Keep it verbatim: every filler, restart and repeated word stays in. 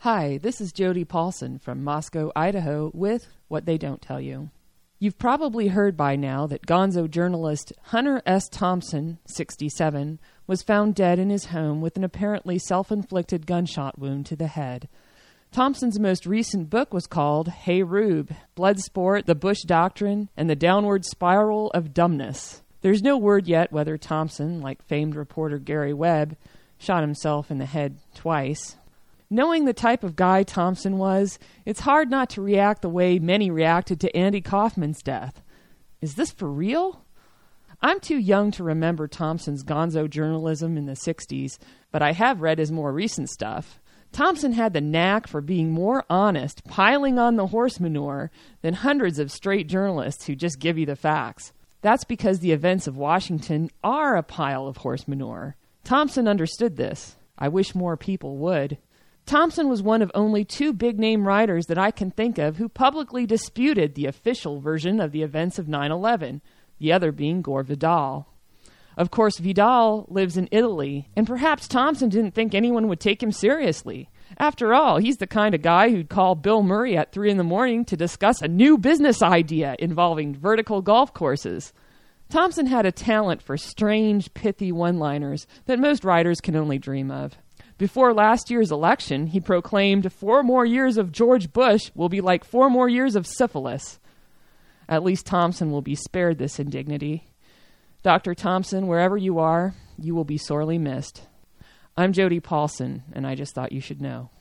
Hi, this is Jody Paulson from Moscow, Idaho with What They Don't Tell You. You've probably heard by now that gonzo journalist Hunter S. Thompson, sixty-seven, was found dead in his home with an apparently self-inflicted gunshot wound to the head. Thompson's most recent book was called Hey Rube, Bloodsport, The Bush Doctrine, and the Downward Spiral of Dumbness. There's no word yet whether Thompson, like famed reporter Gary Webb, shot himself in the head twice. Knowing the type of guy Thompson was, it's hard not to react the way many reacted to Andy Kaufman's death. Is this for real? I'm too young to remember Thompson's gonzo journalism in the sixties, but I have read his more recent stuff. Thompson had the knack for being more honest, piling on the horse manure, than hundreds of straight journalists who just give you the facts. That's because the events of Washington are a pile of horse manure. Thompson understood this. I wish more people would. Thompson was one of only two big-name writers that I can think of who publicly disputed the official version of the events of nine eleven, the other being Gore Vidal. Of course, Vidal lives in Italy, and perhaps Thompson didn't think anyone would take him seriously. After all, he's the kind of guy who'd call Bill Murray at three in the morning to discuss a new business idea involving vertical golf courses. Thompson had a talent for strange, pithy one-liners that most writers can only dream of. Before last year's election, he proclaimed four more years of George Bush will be like four more years of syphilis. At least Thompson will be spared this indignity. Doctor Thompson, wherever you are, you will be sorely missed. I'm Jody Paulson, and I just thought you should know.